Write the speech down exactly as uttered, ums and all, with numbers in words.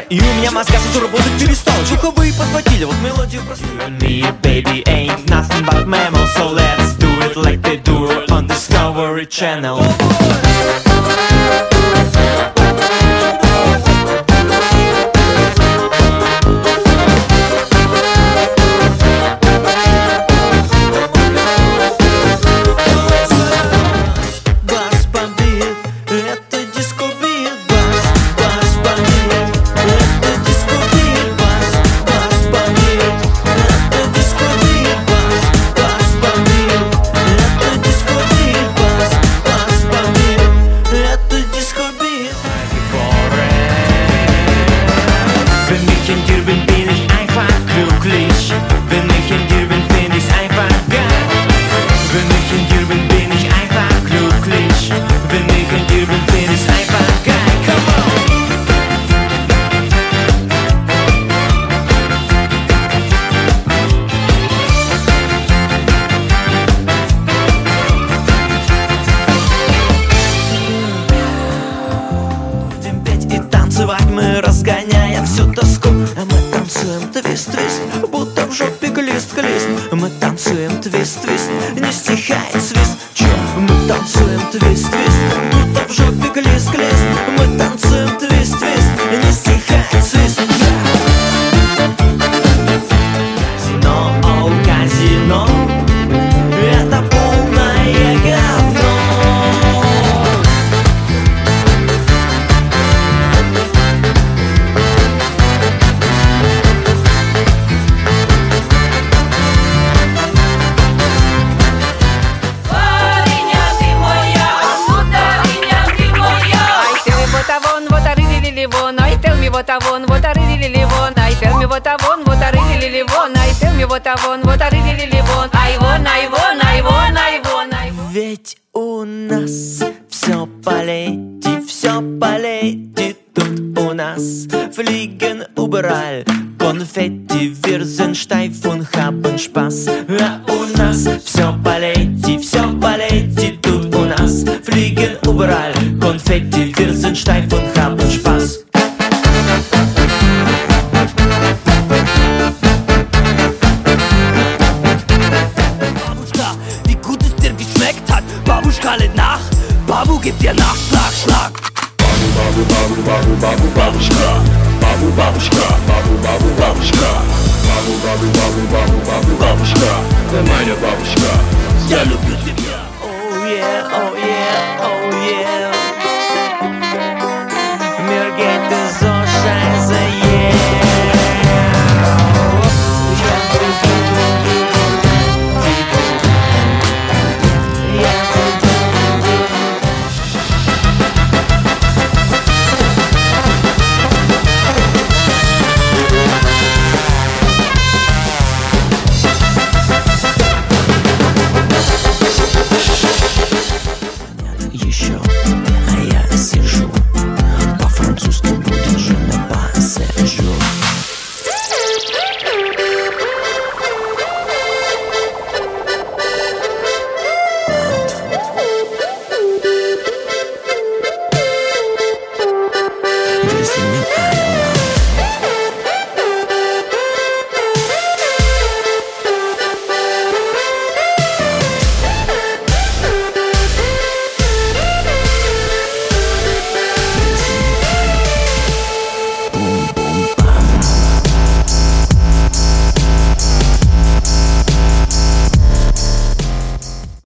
И у меня мозга сразу работать перестал. Чухо бы и подхватили вот мелодию простую. You and me, baby, ain't nothing but mammals. So let's do it like they do on Discovery Channel. Мы разгоняем всю тоску, а мы танцуем твист-твист, будто в жопе глист-глист. Мы танцуем твист-твист, не стихает свист. Чё? Мы танцуем твист-твист, будто в жопе глист-глист. Мы танцуем твист-твист, не стихает свист. Казино, оу, казино, это полное говно. What I want, what I really want. I tell me what I want, what I really want. I tell me what I want, what I really want. I want, I want, I want, I want, I want. Ведь у нас все полетит, все полетит тут у нас. Fliegen überall, Konfetti, wir sind steif und haben Spaß. А у нас все полетит, все полетит тут у нас. Fliegen überall, Konfetti, wir sind steif und haben Spaß. Babuschka lädt nach, Babu gibt dir Nachschlag, Schlag. Babu, Babu, Babu, Babu, Babu, Babuschka. Babu, Babuschka, Babu, Babu, Babuschka. Babu, Babu, Babu, Babu, Babu, Babuschka. Meine Babuschka, я люблю тебя. Oh yeah, oh yeah, oh yeah. Mir geht es so scheiße, yeah. Еще, а я сижу, по-французски будет же на пассажу. Если меня